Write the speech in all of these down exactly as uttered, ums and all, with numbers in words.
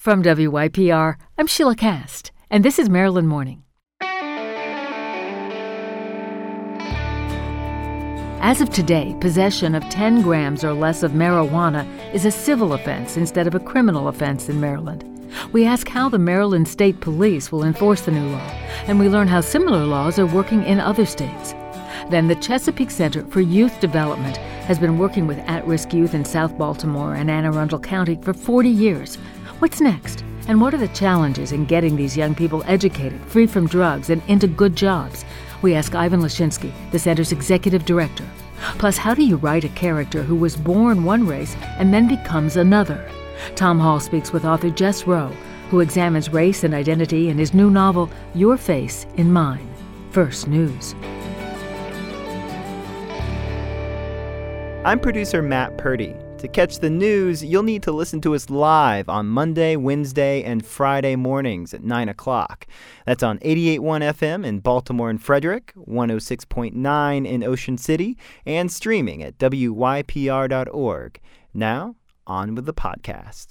From W Y P R, I'm Sheila Cast, and this is Maryland Morning. As of today, possession of ten grams or less of marijuana is a civil offense instead of a criminal offense in Maryland. We ask how the Maryland State Police will enforce the new law, and we learn how similar laws are working in other states. Then the Chesapeake Center for Youth Development has been working with at-risk youth in South Baltimore and Anne Arundel County for forty years. What's next? And what are the challenges in getting these young people educated, free from drugs, and into good jobs? We ask Ivan Lashinsky, the center's executive director. Plus, how do you write a character who was born one race and then becomes another? Tom Hall speaks with author Jess Rowe, who examines race and identity in his new novel, Your Face in Mine. First, news. I'm producer Matt Purdy. To catch the news, you'll need to listen to us live on Monday, Wednesday, and Friday mornings at nine o'clock. That's on eighty-eight point one F M in Baltimore and Frederick, one oh six point nine in Ocean City, and streaming at W Y P R dot org. Now, on with the podcast.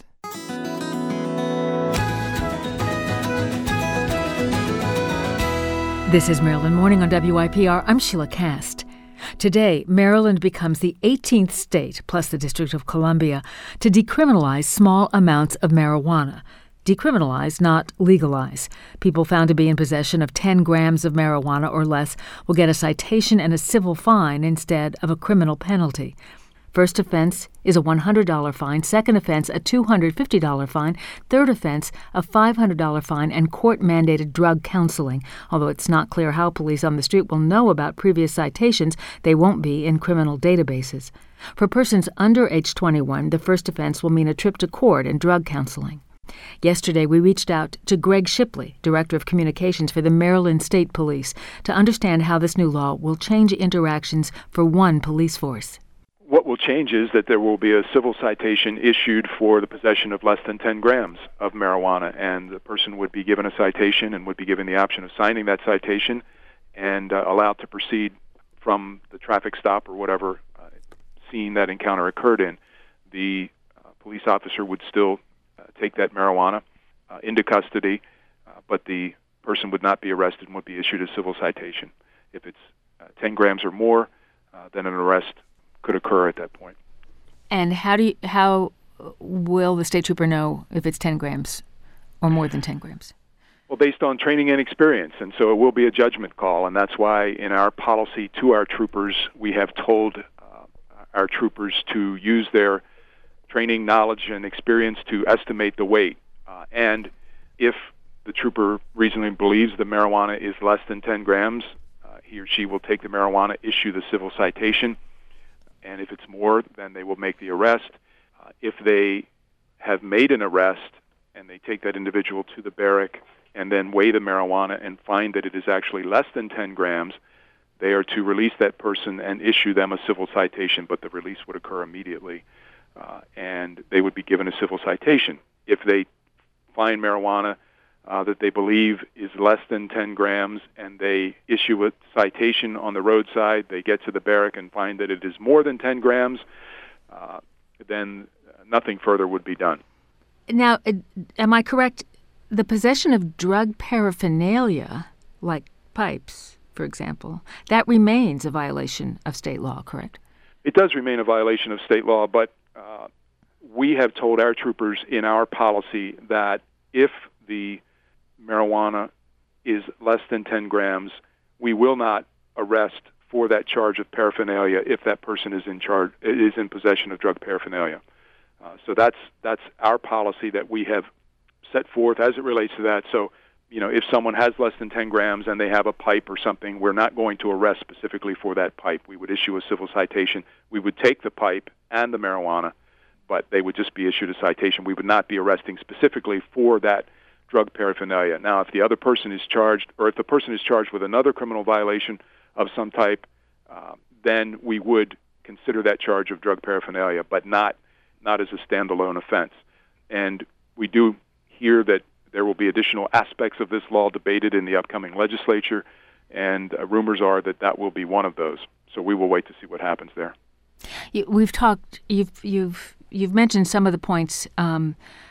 This is Maryland Morning on W Y P R. I'm Sheila Cast. Today, Maryland becomes the eighteenth state, plus the District of Columbia, to decriminalize small amounts of marijuana. Decriminalize, not legalize. People found to be in possession of ten grams of marijuana or less will get a citation and a civil fine instead of a criminal penalty. First offense is a one hundred dollars fine, second offense a two hundred fifty dollars fine, third offense a five hundred dollars fine, and court-mandated drug counseling. Although it's not clear how police on the street will know about previous citations, they won't be in criminal databases. For persons under age twenty-one, the first offense will mean a trip to court and drug counseling. Yesterday, we reached out to Greg Shipley, Director of Communications for the Maryland State Police, to understand how this new law will change interactions for one police force. What will change is that there will be a civil citation issued for the possession of less than ten grams of marijuana, and the person would be given a citation and would be given the option of signing that citation and uh, allowed to proceed from the traffic stop or whatever uh, scene that encounter occurred in. The uh, police officer would still uh, take that marijuana uh, into custody, uh, but the person would not be arrested and would be issued a civil citation. If it's uh, ten grams or more, uh, then an arrest could occur at that point. And how do you, how will the state trooper know if it's ten grams or more than ten grams? Well, based on training and experience, and so it will be a judgment call, and that's why in our policy to our troopers, we have told uh, our troopers to use their training, knowledge, and experience to estimate the weight. Uh, and if the trooper reasonably believes the marijuana is less than ten grams, uh, he or she will take the marijuana, issue the civil citation, and if it's more, then they will make the arrest. Uh, if they have made an arrest and they take that individual to the barrack and then weigh the marijuana and find that it is actually less than ten grams, they are to release that person and issue them a civil citation, but the release would occur immediately, uh, and they would be given a civil citation. If they find marijuana uh, that they believe is less than ten grams and they issue a citation on the roadside, they get to the barrack and find that it is more than ten grams, uh, then nothing further would be done. Now, am I correct? The possession of drug paraphernalia, like pipes, for example, that remains a violation of state law, correct? It does remain a violation of state law, but uh, we have told our troopers in our policy that if the marijuana is less than ten grams, we will not arrest for that charge of paraphernalia if that person is in charge is in possession of drug paraphernalia. Uh, so that's that's our policy that we have set forth as it relates to that. So, you know, if someone has less than ten grams and they have a pipe or something, we're not going to arrest specifically for that pipe. We would issue a civil citation. We would take the pipe and the marijuana, but they would just be issued a citation. We would not be arresting specifically for that drug paraphernalia. Now, if the other person is charged, or if the person is charged with another criminal violation of some type, uh, then we would consider that charge of drug paraphernalia, but not not as a standalone offense. And we do hear that there will be additional aspects of this law debated in the upcoming legislature, and uh, rumors are that that will be one of those. So we will wait to see what happens there. You, we've talked. You've you've you've mentioned some of the points um,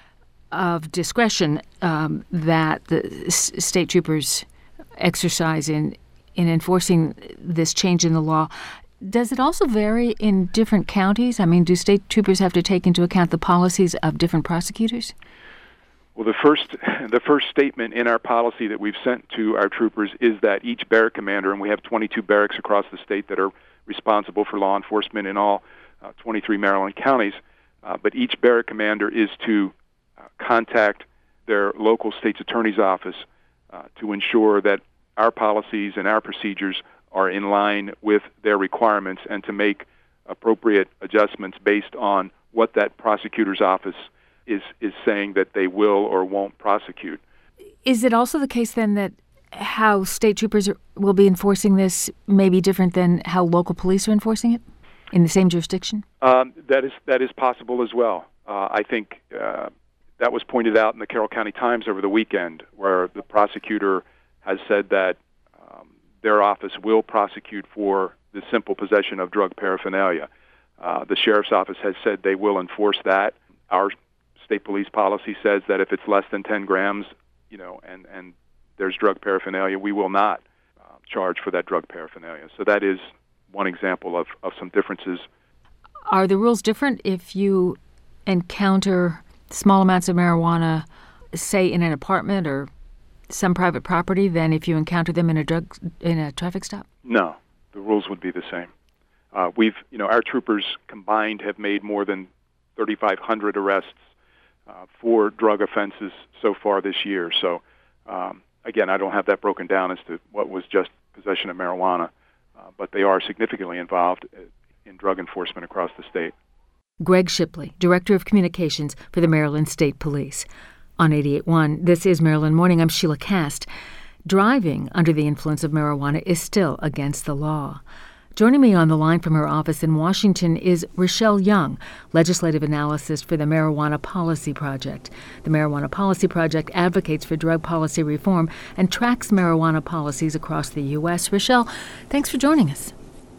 of discretion um, that the s- state troopers exercise in in enforcing this change in the law. Does it also vary in different counties? I mean, do state troopers have to take into account the policies of different prosecutors? Well, the first the first statement in our policy that we've sent to our troopers is that each barrack commander, and we have twenty-two barracks across the state that are responsible for law enforcement in all uh, twenty-three Maryland counties, uh, but each barrack commander is to uh, contact their local state's attorney's office uh, to ensure that our policies and our procedures are in line with their requirements and to make appropriate adjustments based on what that prosecutor's office is is saying that they will or won't prosecute. Is it also the case then that how state troopers are, will be enforcing this may be different than how local police are enforcing it in the same jurisdiction? Um, that is that is possible as well. Uh, I think uh, that was pointed out in the Carroll County Times over the weekend, where the prosecutor has said that um, their office will prosecute for the simple possession of drug paraphernalia. Uh, the sheriff's office has said they will enforce that. Our state police policy says that if it's less than ten grams, you know, and, and there's drug paraphernalia, we will not uh, charge for that drug paraphernalia. So that is one example of, of some differences. Are the rules different if you encounter small amounts of marijuana, say, in an apartment or some private property than if you encounter them in a drug in a traffic stop? No, the rules would be the same. Uh, we've, you know, our troopers combined have made more than thirty-five hundred arrests uh, for drug offenses so far this year. So, um, again, I don't have that broken down as to what was just possession of marijuana, uh, but they are significantly involved in drug enforcement across the state. Greg Shipley, Director of Communications for the Maryland State Police. On eighty-eight point one, this is Maryland Morning. I'm Sheila Cast. Driving under the influence of marijuana is still against the law. Joining me on the line from her office in Washington is Rochelle Young, legislative analyst for the Marijuana Policy Project. The Marijuana Policy Project advocates for drug policy reform and tracks marijuana policies across the U S. Rochelle, thanks for joining us.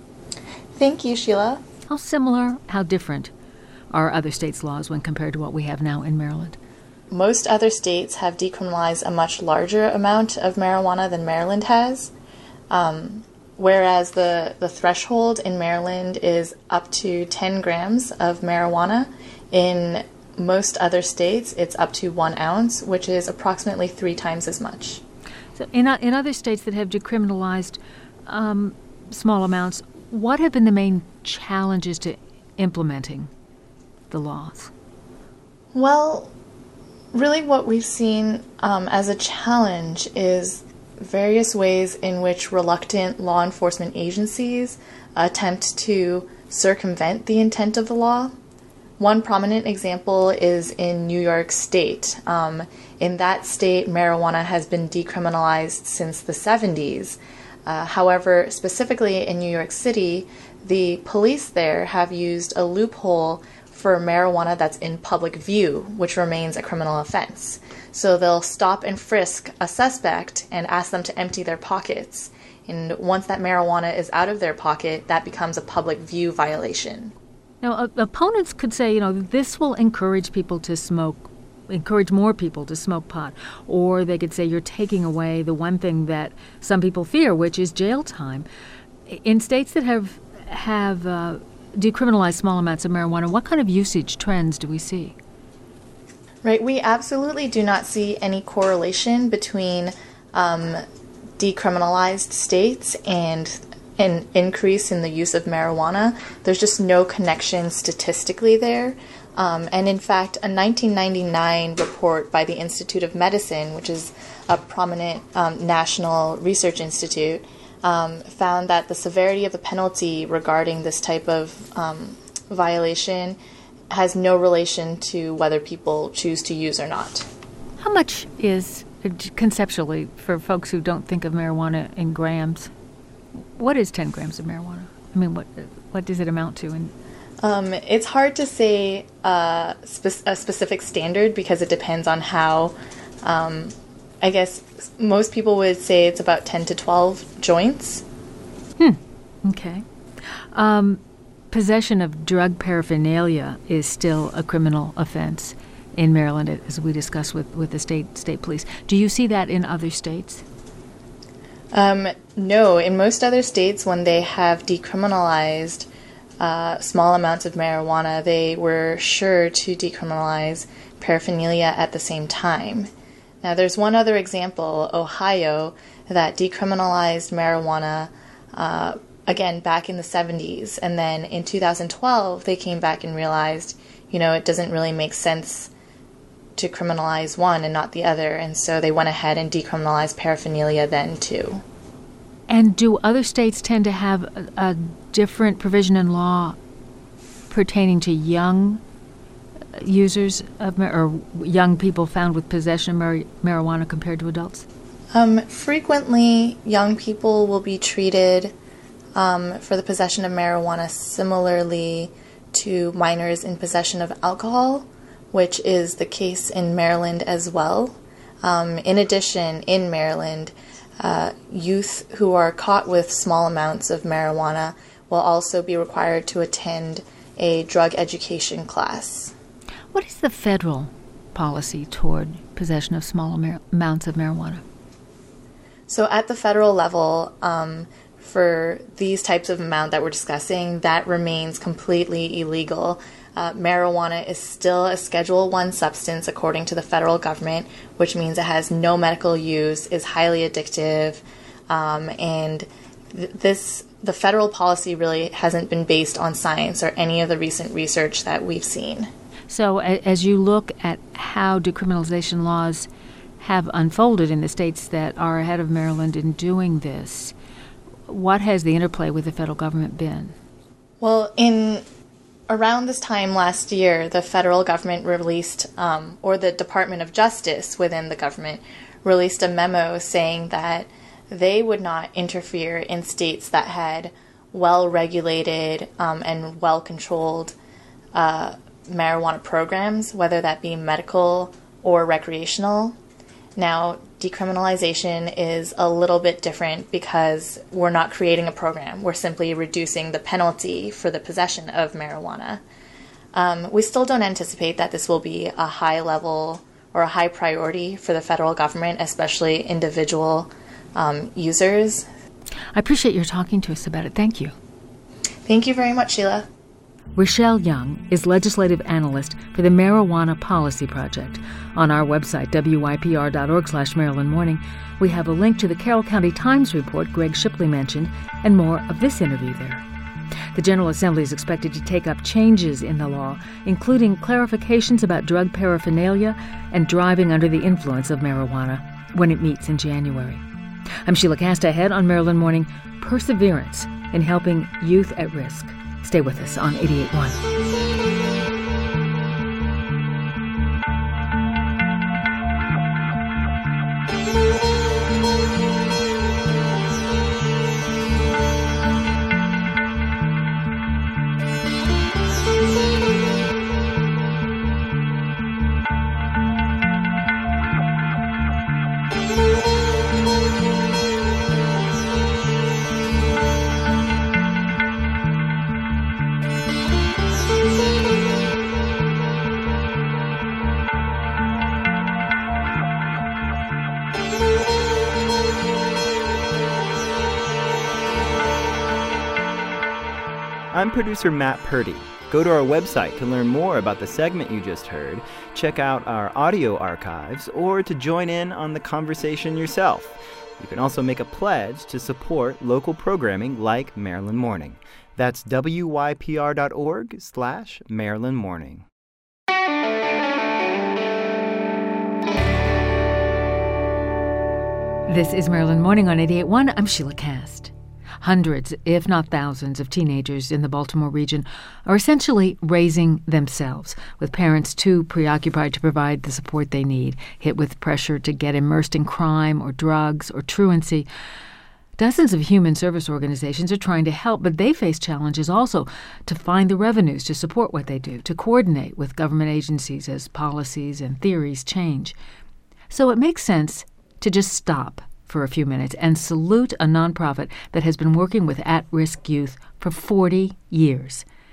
Thank you, Sheila. How similar, how different are other states' laws when compared to what we have now in Maryland? Most other states have decriminalized a much larger amount of marijuana than Maryland has. Um, Whereas the, the threshold in Maryland is up to ten grams of marijuana, in most other states it's up to one ounce, which is approximately three times as much. So in, in other states that have decriminalized um, small amounts, what have been the main challenges to implementing the laws? Well, really what we've seen um, as a challenge is various ways in which reluctant law enforcement agencies attempt to circumvent the intent of the law. One prominent example is in New York State. Um, in that state, marijuana has been decriminalized since the seventies. Uh, however, specifically in New York City, the police there have used a loophole for marijuana that's in public view, which remains a criminal offense. So they'll stop and frisk a suspect and ask them to empty their pockets. And once that marijuana is out of their pocket, that becomes a public view violation. Now, uh, opponents could say, you know, this will encourage people to smoke, encourage more people to smoke pot. Or they could say you're taking away the one thing that some people fear, which is jail time. In states that have, have uh, decriminalized small amounts of marijuana, what kind of usage trends do we see? Right, we absolutely do not see any correlation between um, decriminalized states and an increase in the use of marijuana. There's just no connection statistically there. Um, and in fact, a nineteen ninety-nine report by the Institute of Medicine, which is a prominent um, national research institute, um, found that the severity of the penalty regarding this type of um, violation has no relation to whether people choose to use or not. How much is, conceptually, for folks who don't think of marijuana in grams, what is ten grams of marijuana? I mean, what what does it amount to? And um, it's hard to say uh, spe- a specific standard because it depends on how, um, I guess most people would say it's about ten to twelve joints. Hmm, okay. Um, possession of drug paraphernalia is still a criminal offense. in Maryland, as we discussed with, with the state state police. Do you see that in other states? Um, no. In most other states, when they have decriminalized uh, small amounts of marijuana, they were sure to decriminalize paraphernalia at the same time. Now, there's one other example, Ohio, that decriminalized marijuana, uh, again, back in the seventies. And then in two thousand twelve, they came back and realized, you know, it doesn't really make sense to criminalize one and not the other. And so they went ahead and decriminalized paraphernalia then, too. And do other states tend to have a, a different provision in law pertaining to young users of mar- or young people found with possession of mar- marijuana compared to adults? Um, frequently, young people will be treated um, for the possession of marijuana similarly to minors in possession of alcohol, which is the case in Maryland as well. Um, in addition, in Maryland, uh, youth who are caught with small amounts of marijuana will also be required to attend a drug education class. What is the federal policy toward possession of small amar- amounts of marijuana? So at the federal level, um, for these types of amount that we're discussing, that remains completely illegal. Uh, marijuana is still a Schedule One substance according to the federal government, which means it has no medical use, is highly addictive, um, and th- this the federal policy really hasn't been based on science or any of the recent research that we've seen. So a- as you look at how decriminalization laws have unfolded in the states that are ahead of Maryland in doing this, what has the interplay with the federal government been? Well, in around this time last year, the federal government released, um, or the Department of Justice within the government, released a memo saying that they would not interfere in states that had well-regulated um, and well-controlled uh, marijuana programs, whether that be medical or recreational. Now, decriminalization is a little bit different because we're not creating a program. We're simply reducing the penalty for the possession of marijuana. Um, we still don't anticipate that this will be a high level or a high priority for the federal government, especially individual um, users. I appreciate your talking to us about it. Thank you. Thank you very much, Sheila. Rochelle Young is legislative analyst for the Marijuana Policy Project. On our website, W Y P R dot org slash Maryland Morning, we have a link to the Carroll County Times report Greg Shipley mentioned and more of this interview there. The General Assembly is expected to take up changes in the law, including clarifications about drug paraphernalia and driving under the influence of marijuana when it meets in January. I'm Sheila Cast. Ahead on Maryland Morning, perseverance in helping youth at risk. Stay with us on eighty-eight point one. I'm producer Matt Purdy. Go to our website to learn more about the segment you just heard, check out our audio archives, or to join in on the conversation yourself. You can also make a pledge to support local programming like Maryland Morning. That's W Y P R dot org slash Maryland Morning. This is Maryland Morning on eighty-eight point one. I'm Sheila Cast. Hundreds, if not thousands, of teenagers in the Baltimore region are essentially raising themselves, with parents too preoccupied to provide the support they need, hit with pressure to get immersed in crime or drugs or truancy. Dozens of human service organizations are trying to help, but they face challenges also to find the revenues to support what they do, to coordinate with government agencies as policies and theories change. So it makes sense to just stop for a few minutes and salute a nonprofit that has been working with at-risk youth for forty years.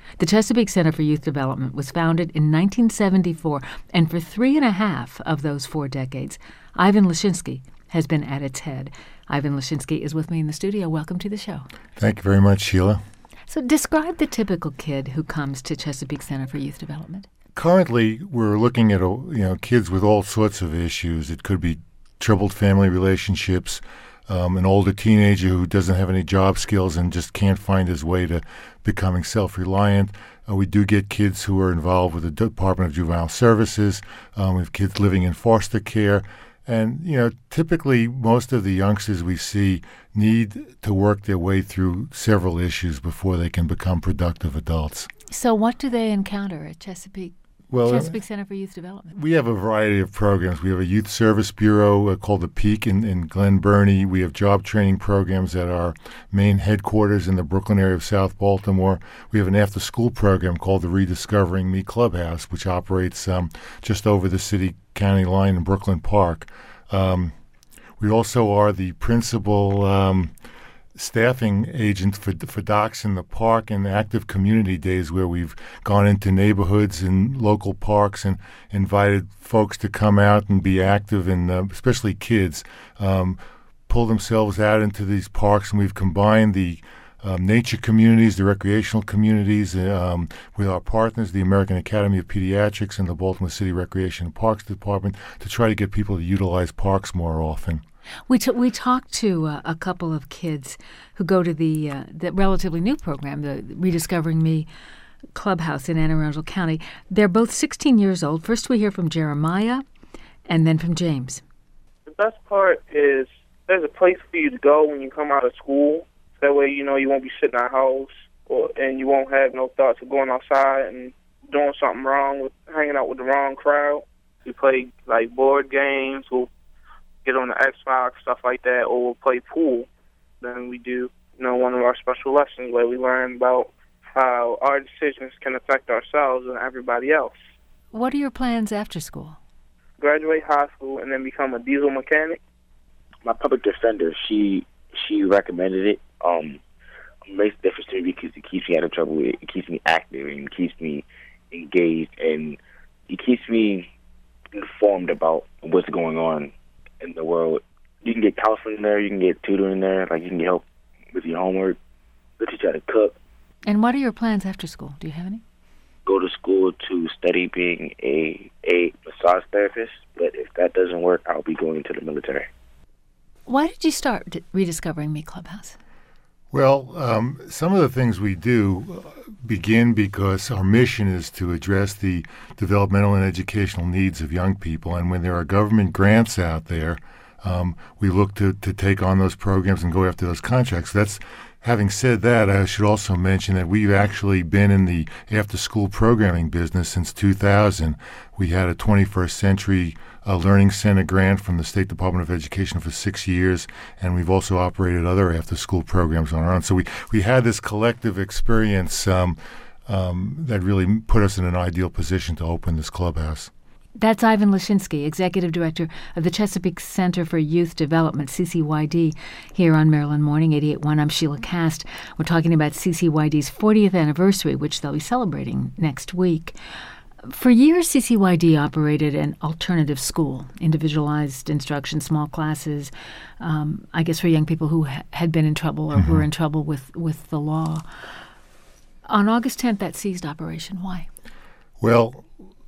The Chesapeake Center for Youth Development was founded in nineteen seventy-four, and for three and a half of those four decades, Ivan Lashinsky has been at its head. Ivan Lashinsky is with me in the studio. Welcome to the show. Thank you very much, Sheila. So describe the typical kid who comes to Chesapeake Center for Youth Development. Currently, we're looking at you know kids with all sorts of issues. It could be troubled family relationships, um, an older teenager who doesn't have any job skills and just can't find his way to becoming self-reliant. Uh, we do get kids who are involved with the Department of Juvenile Services. Um, we have kids living in foster care. And, you know, typically most of the youngsters we see need to work their way through several issues before they can become productive adults. So what do they encounter at Chesapeake Well, Chesapeake Center for Youth Development? We have a variety of programs. We have a youth service bureau uh, called the Peak in, in Glen Burnie. We have job training programs at our main headquarters in the Brooklyn area of South Baltimore. We have an after-school program called the Rediscovering Me Clubhouse, which operates um, just over the city-county line in Brooklyn Park. Um, we also are the principal um, staffing agent for for Docs in the Park and active community days, where we've gone into neighborhoods and local parks and invited folks to come out and be active, and uh, especially kids um, pull themselves out into these parks. And we've combined the um, nature communities, the recreational communities, um, with our partners, the American Academy of Pediatrics and the Baltimore City Recreation and Parks Department, to try to get people to utilize parks more often. We t- we talked to uh, a couple of kids who go to the uh, the relatively new program, the Rediscovering Me Clubhouse in Anne Arundel County. They're both sixteen years old. First we hear from Jeremiah and then from James. The best part is there's a place for you to go when you come out of school. That way, you know, you won't be sitting at house, or and you won't have no thoughts of going outside and doing something wrong, with hanging out with the wrong crowd. We play, like, board games. We'll get on the Xbox, stuff like that, or we'll play pool. Then we do, you know, one of our special lessons where we learn about how our decisions can affect ourselves and everybody else. What are your plans after school? Graduate high school and then become a diesel mechanic. My public defender, she she recommended it. Um, it makes a difference to me because it keeps me out of trouble. It keeps me active and keeps me engaged, and it keeps me informed about what's going on in the world. You can get counseling there, you can get tutoring there, like you can get help with your homework. They teach you how to cook. And what are your plans after school? Do you have any? Go to school to study being a a massage therapist, but if that doesn't work, I'll be going into the military. Why did you start d- Rediscovering Me Clubhouse? Well, um, some of the things we do begin because our mission is to address the developmental and educational needs of young people. And when there are government grants out there, um, we look to, to take on those programs and go after those contracts. That's Having said that, I should also mention that we've actually been in the after-school programming business since two thousand. We had a twenty-first century uh, Learning Center grant from the State Department of Education for six years, and we've also operated other after-school programs on our own. So we, we had this collective experience um, um, that really put us in an ideal position to open this clubhouse. That's Ivan Lashinsky, Executive Director of the Chesapeake Center for Youth Development, C C Y D, here on Maryland Morning, eighty-eight point one. I'm Sheila Cast. We're talking about C C Y D's fortieth anniversary, which they'll be celebrating next week. For years, C C Y D operated an alternative school, individualized instruction, small classes, um, I guess for young people who ha- had been in trouble or mm-hmm. who were in trouble with, with the law. On August tenth, that ceased operation. Why? Well,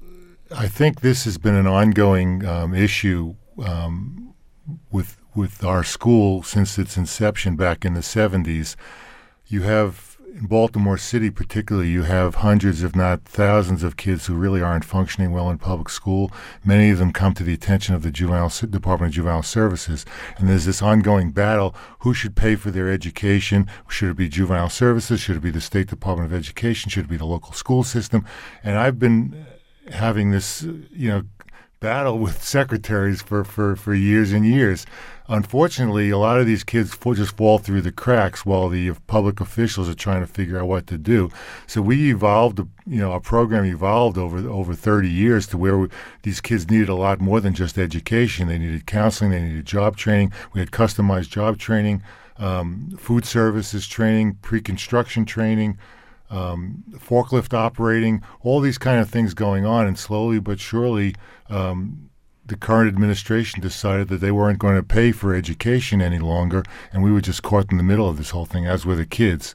I think this has been an ongoing um, issue um, with with our school since its inception back in the seventies. You have, in Baltimore City particularly, you have hundreds, if not thousands, of kids who really aren't functioning well in public school. Many of them come to the attention of the Juvenile Department of Juvenile Services, and there's this ongoing battle: who should pay for their education? Should it be Juvenile Services? Should it be the State Department of Education? Should it be the local school system? And I've been having this, you know, battle with secretaries for, for, for years and years. Unfortunately, a lot of these kids fall, just fall through the cracks while the public officials are trying to figure out what to do. So we evolved, you know, our program evolved over over thirty years to where we, these kids needed a lot more than just education. They needed counseling, they needed job training. We had customized job training, um, food services training, pre-construction training. um, forklift operating, all these kind of things going on. And slowly but surely, um, the current administration decided that they weren't going to pay for education any longer, and we were just caught in the middle of this whole thing, as were the kids.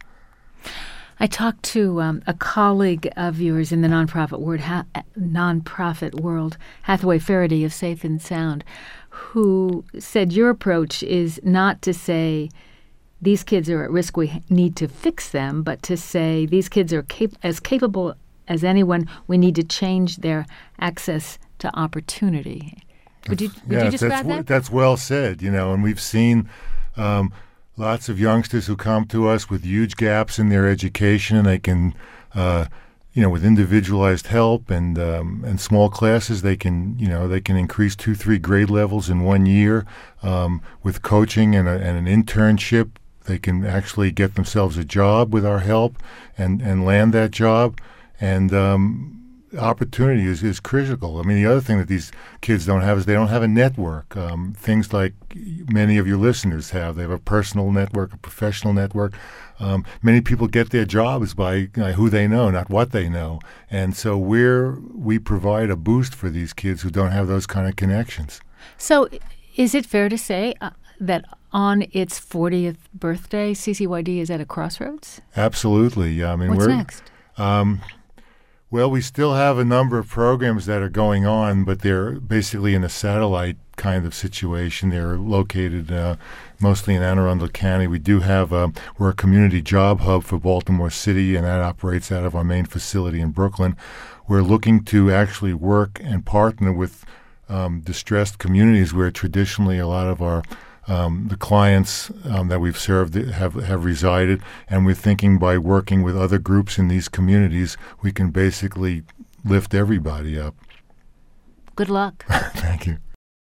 I talked to um, a colleague of yours in the nonprofit word, ha- nonprofit world, Hathaway Faraday of Safe and Sound, who said your approach is not to say these kids are at risk, we need to fix them, but to say these kids are cap- as capable as anyone, we need to change their access to opportunity. Would you, would yeah, you just that's, grab w- that? that's well said, you know, and we've seen um, lots of youngsters who come to us with huge gaps in their education, and they can, uh, you know, with individualized help and um, and small classes, they can, you know, they can increase two, three grade levels in one year. Um, with coaching and, a, and an internship, they can actually get themselves a job with our help and, and land that job. And um, opportunity is, is critical. I mean, the other thing that these kids don't have is they don't have a network. Um, things like many of your listeners have. They have a personal network, a professional network. Um, many people get their jobs by uh, who they know, not what they know. And so we're we provide a boost for these kids who don't have those kind of connections. So is it fair to say uh, that on its fortieth birthday, C C Y D is at a crossroads? Absolutely. I mean, What's we're, next? Um, Well, we still have a number of programs that are going on, but they're basically in a satellite kind of situation. They're located uh, mostly in Anne Arundel County. We do have a, we're a community job hub for Baltimore City, and that operates out of our main facility in Brooklyn. We're looking to actually work and partner with um, distressed communities where traditionally a lot of our Um, the clients um, that we've served have, have resided, and we're thinking by working with other groups in these communities, we can basically lift everybody up. Good luck. Thank you.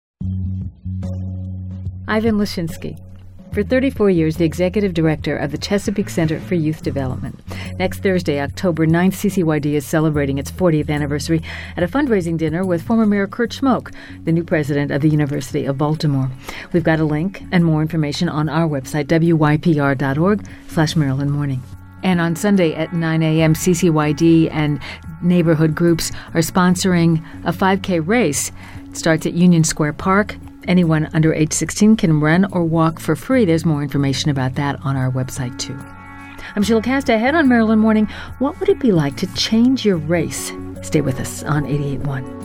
Ivan Lashinsky. For thirty-four years, the executive director of the Chesapeake Center for Youth Development. Next Thursday, October ninth, C C Y D is celebrating its fortieth anniversary at a fundraising dinner with former Mayor Kurt Schmoke, the new president of the University of Baltimore. We've got a link and more information on our website, W Y P R dot org slash Maryland Morning. And on Sunday at nine a.m., C C Y D and neighborhood groups are sponsoring a five K race. It starts at Union Square Park. Anyone under age sixteen can run or walk for free. There's more information about that on our website, too. I'm Sheila Cast. Ahead on Maryland Morning, what would it be like to change your race? Stay with us on eighty-eight point one.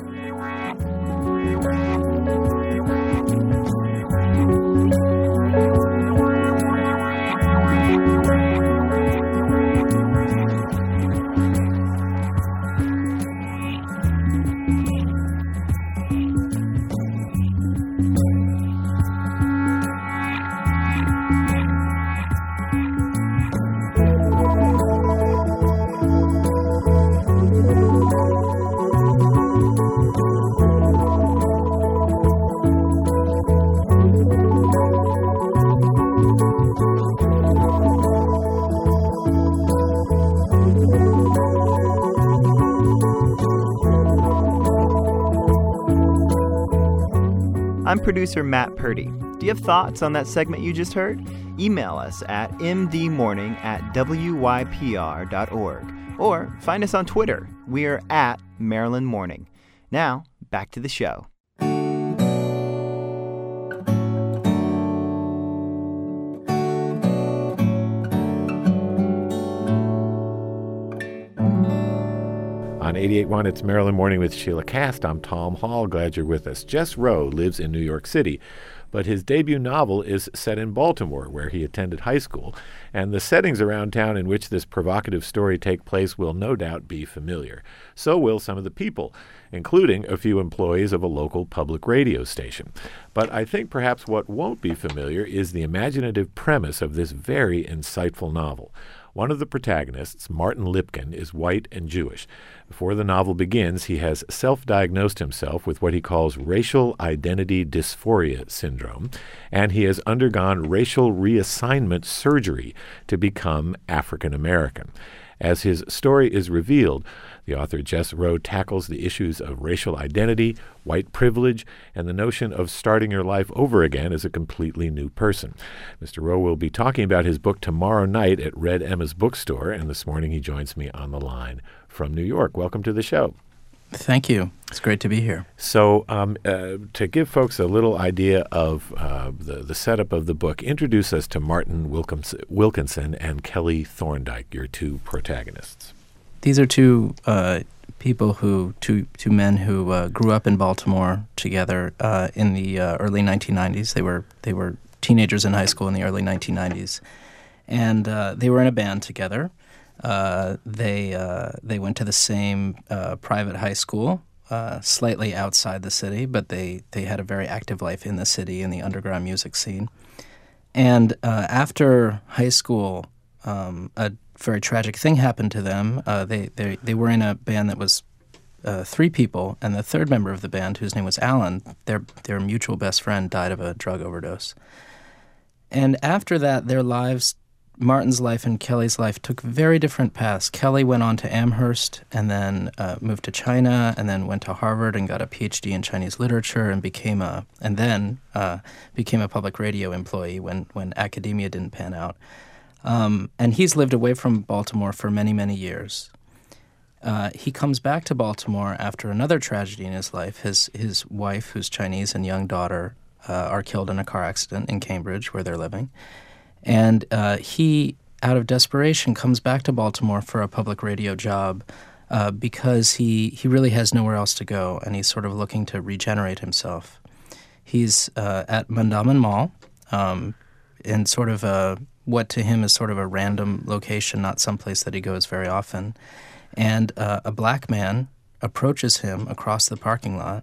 I'm producer Matt Purdy. Do you have thoughts on that segment you just heard? Email us at m d morning at w y p r dot org or find us on Twitter. We are at Maryland Morning. Now, back to the show. On eighty-eight point one, it's Maryland Morning with Sheila Cast. I'm Tom Hall. Glad you're with us. Jess Rowe lives in New York City, but his debut novel is set in Baltimore, where he attended high school, and the settings around town in which this provocative story take place will no doubt be familiar. So will some of the people, including a few employees of a local public radio station. But I think perhaps what won't be familiar is the imaginative premise of this very insightful novel. One of the protagonists, Martin Lipkin, is white and Jewish. Before the novel begins, he has self-diagnosed himself with what he calls racial identity dysphoria syndrome, and he has undergone racial reassignment surgery to become African American. As his story is revealed, the author Jess Rowe tackles the issues of racial identity, white privilege, and the notion of starting your life over again as a completely new person. Mister Rowe will be talking about his book tomorrow night at Red Emma's Bookstore, and this morning he joins me on the line from New York. Welcome to the show. Thank you. It's great to be here. So um, uh, to give folks a little idea of uh, the, the setup of the book, introduce us to Martin Wilkinson, Wilkinson and Kelly Thorndike, your two protagonists. These are two uh, people who, two two men who uh, grew up in Baltimore together uh, in the uh, early nineteen nineties. They were they were teenagers in high school in the early nineteen nineties, and uh, they were in a band together. Uh, they uh, they went to the same uh, private high school, uh, slightly outside the city, but they, they had a very active life in the city in the underground music scene. And uh, after high school, um, a very tragic thing happened to them. Uh, they, they they were in a band that was uh, three people, and the third member of the band, whose name was Alan, their their mutual best friend, died of a drug overdose. And after that, their lives, Martin's life and Kelly's life, took very different paths. Kelly went on to Amherst and then uh, moved to China, and then went to Harvard and got a P H D in Chinese literature, and became a and then uh, became a public radio employee when when academia didn't pan out. Um, and he's lived away from Baltimore for many, many years. Uh, he comes back to Baltimore after another tragedy in his life. His his wife, who's Chinese, and young daughter uh, are killed in a car accident in Cambridge, where they're living. And uh, he, out of desperation, comes back to Baltimore for a public radio job uh, because he, he really has nowhere else to go, and he's sort of looking to regenerate himself. He's uh, at Mondawmin Mall um, in sort of a, what to him is sort of a random location, not someplace that he goes very often. And uh, a black man approaches him across the parking lot,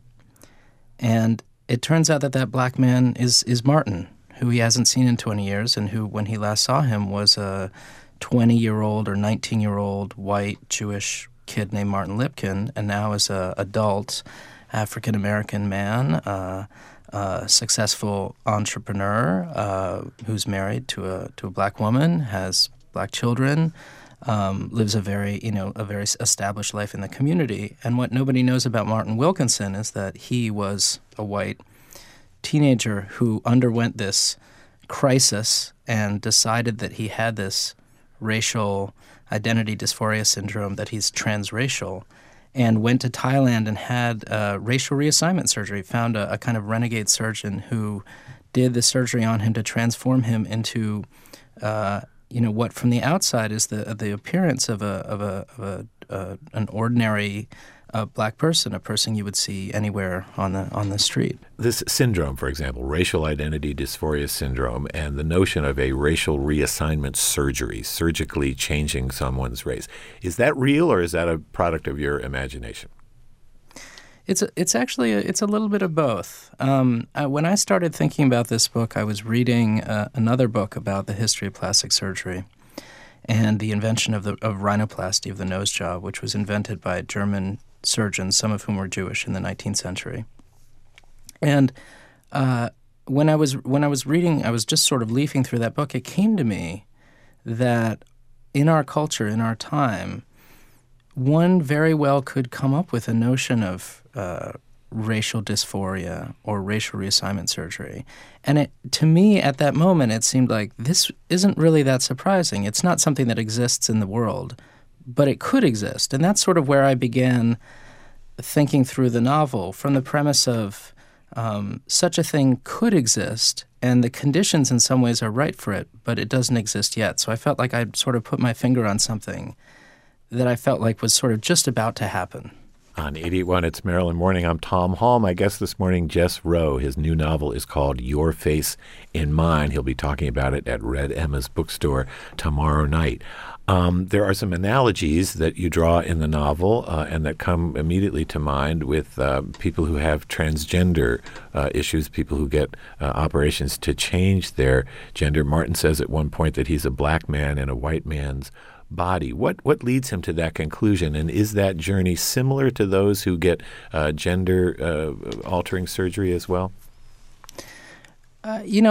and it turns out that that black man is is Martin, who he hasn't seen in twenty years, and who, when he last saw him, was a twenty-year-old or nineteen-year-old white Jewish kid named Martin Lipkin, and now is a adult African-American man, uh, a successful entrepreneur uh, who's married to a to a black woman, has black children, um, lives a very you know a very established life in the community. And what nobody knows about Martin Wilkinson is that he was a white teenager who underwent this crisis and decided that he had this racial identity dysphoria syndrome, that he's transracial, and went to Thailand and had uh, racial reassignment surgery, found a, a kind of renegade surgeon who did the surgery on him to transform him into, uh, you know, what from the outside is the the appearance of a of a, of a uh, an ordinary a black person, a person you would see anywhere on the on the street. This syndrome, for example, racial identity dysphoria syndrome, and the notion of a racial reassignment surgery, surgically changing someone's race, is that real, or is that a product of your imagination? It's a, it's actually a, it's a little bit of both. Um, uh, when I started thinking about this book, I was reading uh, another book about the history of plastic surgery and the invention of the of rhinoplasty, of the nose job, which was invented by German surgeons, some of whom were Jewish, in the nineteenth century. And uh, when I was when I was reading, I was just sort of leafing through that book, it came to me that in our culture, in our time, one very well could come up with a notion of uh, racial dysphoria or racial reassignment surgery. And it, to me, at that moment, it seemed like this isn't really that surprising. It's not something that exists in the world, but it could exist. And that's sort of where I began thinking through the novel, from the premise of um, such a thing could exist, and the conditions in some ways are right for it, but it doesn't exist yet. So I felt like I'd sort of put my finger on something that I felt like was sort of just about to happen. On eighty-eight point one, it's Maryland Morning. I'm Tom Hall. My guest this morning, Jess Rowe. His new novel is called Your Face in Mine. He'll be talking about it at Red Emma's Bookstore tomorrow night. Um, there are some analogies that you draw in the novel uh, and that come immediately to mind with uh, people who have transgender uh, issues, people who get uh, operations to change their gender. Martin says at one point that he's a black man in a white man's body. What what leads him to that conclusion, and is that journey similar to those who get uh, gender uh, altering surgery as well? Uh, you know,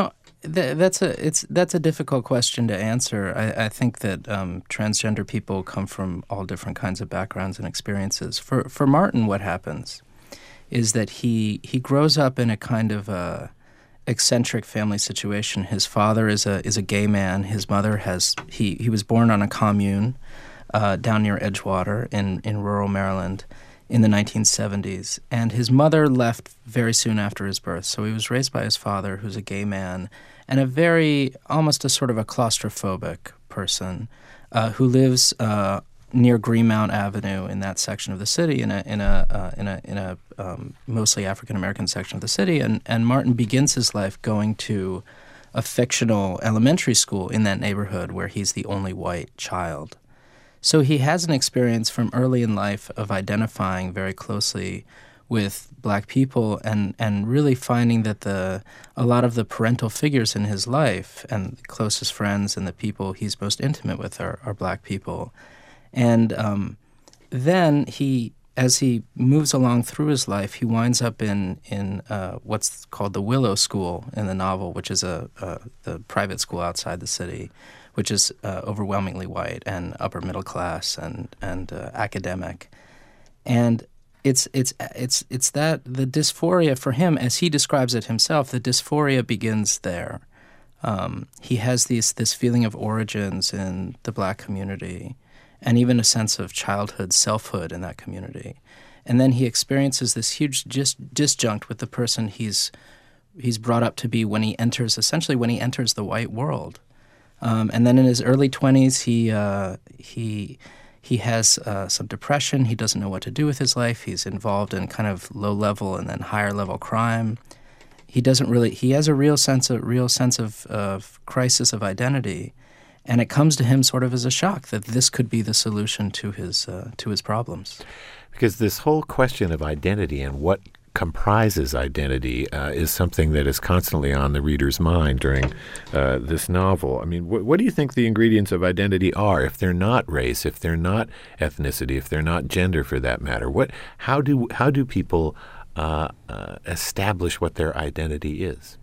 th- that's a it's that's a difficult question to answer. I, I think that um, transgender people come from all different kinds of backgrounds and experiences. For for Martin, what happens is that he he grows up in a kind of a eccentric family situation. His father is a is a gay man. His mother has he he was born on a commune uh, down near Edgewater in in rural Maryland in the nineteen seventies, and his mother left very soon after his birth. So he was raised by his father, who's a gay man, and a very, almost a sort of a claustrophobic person uh, who lives uh, near Greenmount Avenue in that section of the city, in a in a uh, in a in a um, mostly African American section of the city. And and Martin begins his life going to a fictional elementary school in that neighborhood where he's the only white child. So he has an experience from early in life of identifying very closely with black people and, and really finding that the a lot of the parental figures in his life and the closest friends and the people he's most intimate with are, are black people. And um, then he, as he moves along through his life, he winds up in, in uh, what's called the Willow School in the novel, which is a, a the private school outside the city, which is uh, overwhelmingly white and upper middle class and and uh, academic, and it's it's it's it's that the dysphoria for him, as he describes it himself, the dysphoria begins there. Um, he has these this feeling of origins in the black community, and even a sense of childhood selfhood in that community, and then he experiences this huge dis- disjunct with the person he's he's brought up to be when he enters essentially when he enters the white world. Um, and then in his early twenties, he uh, he he has uh, some depression. He doesn't know what to do with his life. He's involved in kind of low-level and then higher-level crime. He doesn't really. He has a real sense of real sense of, of crisis of identity, and it comes to him sort of as a shock that this could be the solution to his uh, to his problems. Because this whole question of identity and what comprises identity uh, is something that is constantly on the reader's mind during uh, this novel. I mean, wh- what do you think the ingredients of identity are? If they're not race, if they're not ethnicity, if they're not gender, for that matter, what? How do how do people uh, uh, establish what their identity is?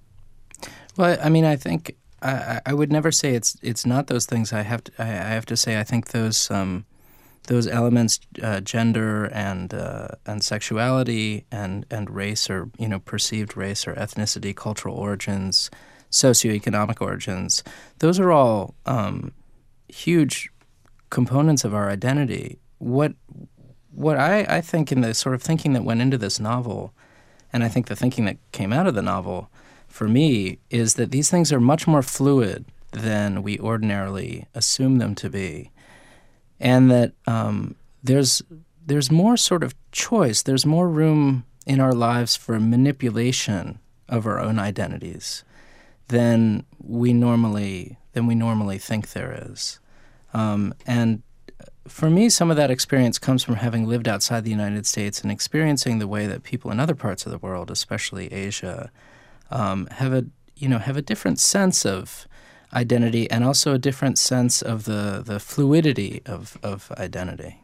Well, I mean, I think I, I would never say it's it's not those things. I have to I, I have to say I think those. Um, Those elements, uh, gender and uh, and sexuality and, and race, or you know perceived race or ethnicity, cultural origins, socioeconomic origins, those are all um, huge components of our identity. What what I, I think in the sort of thinking that went into this novel, and I think the thinking that came out of the novel for me, is that these things are much more fluid than we ordinarily assume them to be. And that um, there's there's more sort of choice. There's more room in our lives for manipulation of our own identities than we normally than we normally think there is. Um, and for me, some of that experience comes from having lived outside the United States and experiencing the way that people in other parts of the world, especially Asia, um, have a you know have a different sense of identity, and also a different sense of the, the fluidity of, of identity.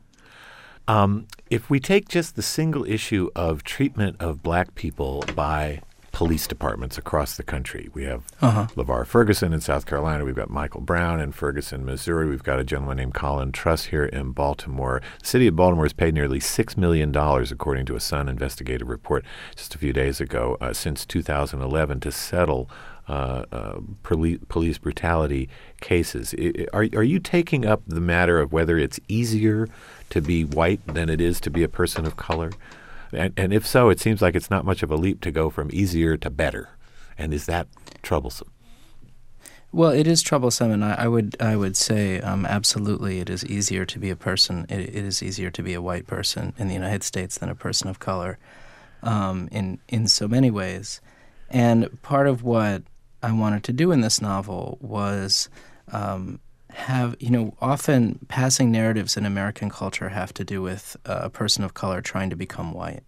Um, if we take just the single issue of treatment of black people by police departments across the country, we have uh-huh. LeVar Ferguson in South Carolina, we've got Michael Brown in Ferguson, Missouri, we've got a gentleman named Colin Truss here in Baltimore. The city of Baltimore has paid nearly six million dollars, according to a Sun investigative report just a few days ago, uh, since two thousand eleven to settle Uh, uh, police, police brutality cases. I, are are you taking up the matter of whether it's easier to be white than it is to be a person of color? And, and if so, it seems like it's not much of a leap to go from easier to better. And is that troublesome? Well, it is troublesome, and I, I would I would say um, absolutely it is easier to be a person. It, it is easier to be a white person in the United States than a person of color, um, in in so many ways. And part of what I wanted to do in this novel was um, have, you know, often passing narratives in American culture have to do with uh, a person of color trying to become white.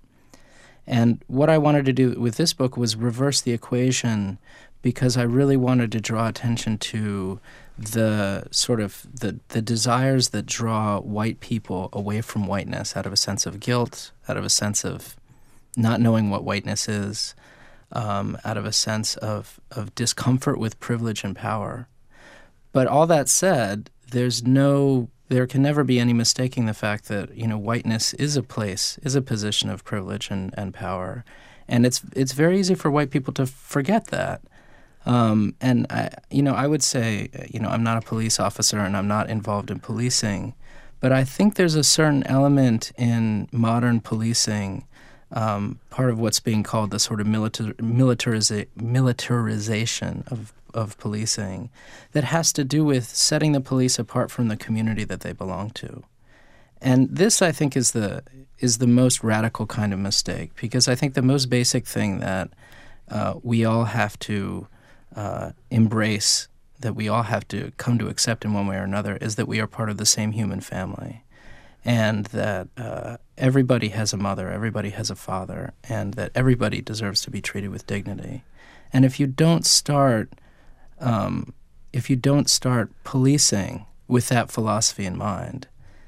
And what I wanted to do with this book was reverse the equation, because I really wanted to draw attention to the sort of the, the desires that draw white people away from whiteness out of a sense of guilt, out of a sense of not knowing what whiteness is, um, out of a sense of, of discomfort with privilege and power. But all that said, there's no, there can never be any mistaking the fact that, you know, whiteness is a place, is a position of privilege and, and power. And it's it's very easy for white people to forget that. Um, and, I, you know, I would say, you know, I'm not a police officer and I'm not involved in policing, but I think there's a certain element in modern policing, um, part of what's being called the sort of militar, militariza- militarization of of policing, that has to do with setting the police apart from the community that they belong to. And this, I think, is the is the most radical kind of mistake, because I think the most basic thing that uh, we all have to uh, embrace, that we all have to come to accept in one way or another, is that we are part of the same human family, and that uh, everybody has a mother, everybody has a father, and that everybody deserves to be treated with dignity. And if you don't start Um, if you don't start policing with that philosophy in mind,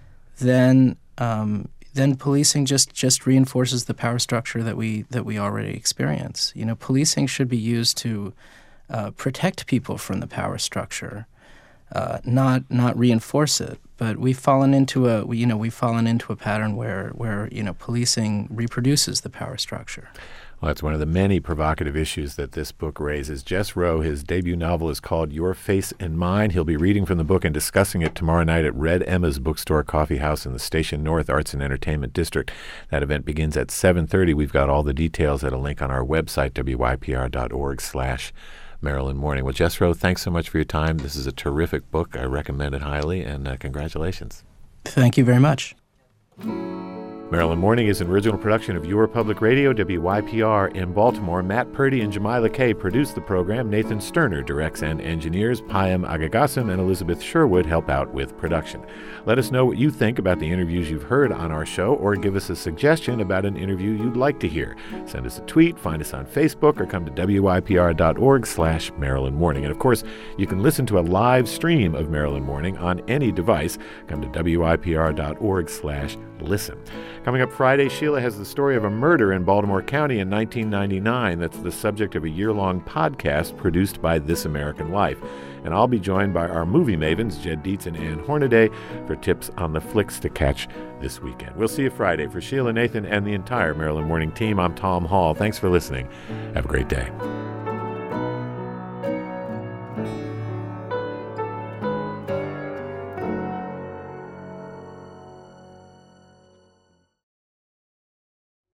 then um, then policing just, just reinforces the power structure that we that we already experience. You know, policing should be used to uh, protect people from the power structure, uh, not not reinforce it. But we've fallen into a you know we've fallen into a pattern where where you know policing reproduces the power structure. Well, that's one of the many provocative issues that this book raises. Jess Rowe, his debut novel is called Your Face and Mine. He'll be reading from the book and discussing it tomorrow night at Red Emma's Bookstore Coffee House in the Station North Arts and Entertainment District. That event begins at seven thirty. We've got all the details at a link on our website, W Y P R dot org slash Maryland Morning. Well, Jess Rowe, thanks so much for your time. This is a terrific book. I recommend it highly, and uh, congratulations. Thank you very much. Maryland Morning is an original production of Your Public Radio, W Y P R in Baltimore. Matt Purdy and Jamila Kay produce the program. Nathan Sterner directs and engineers. Payam Agagasim and Elizabeth Sherwood help out with production. Let us know what you think about the interviews you've heard on our show, or give us a suggestion about an interview you'd like to hear. Send us a tweet, find us on Facebook, or come to W Y P R dot org slash Maryland Morning. And of course, you can listen to a live stream of Maryland Morning on any device. Come to W Y P R dot org slash listen. Coming up Friday, Sheila has the story of a murder in Baltimore County in nineteen ninety-nine that's the subject of a year-long podcast produced by This American Life. And I'll be joined by our movie mavens, Jed Dietz and Ann Hornaday, for tips on the flicks to catch this weekend. We'll see you Friday. For Sheila, Nathan, and the entire Maryland Morning team, I'm Tom Hall. Thanks for listening. Have a great day.